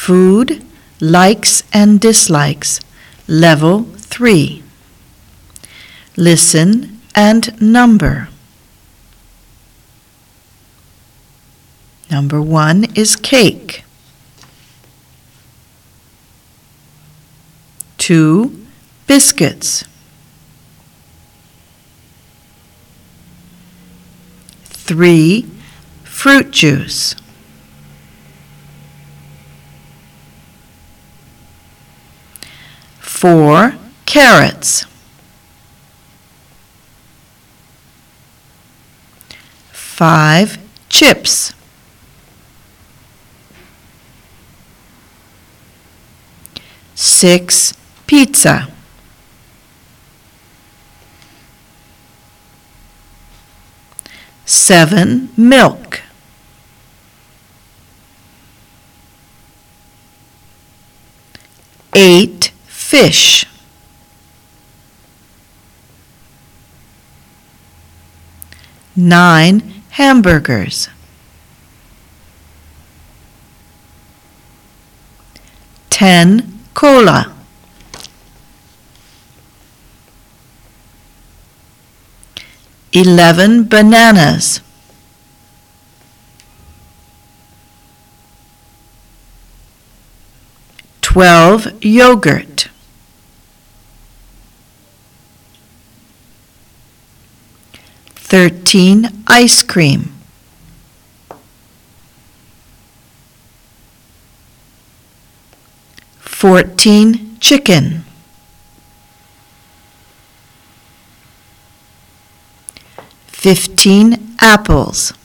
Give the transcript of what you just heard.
Food, likes and dislikes, level 3. Listen and number. Number 1 is cake. 2, biscuits. 3, fruit juice. 4, carrots. 5, chips. 6, pizza. 7, milk. 8, fish. 9, hamburgers. 10, cola. 11, bananas. 12, yogurt. 13, ice cream. 14, chicken. 15, apples.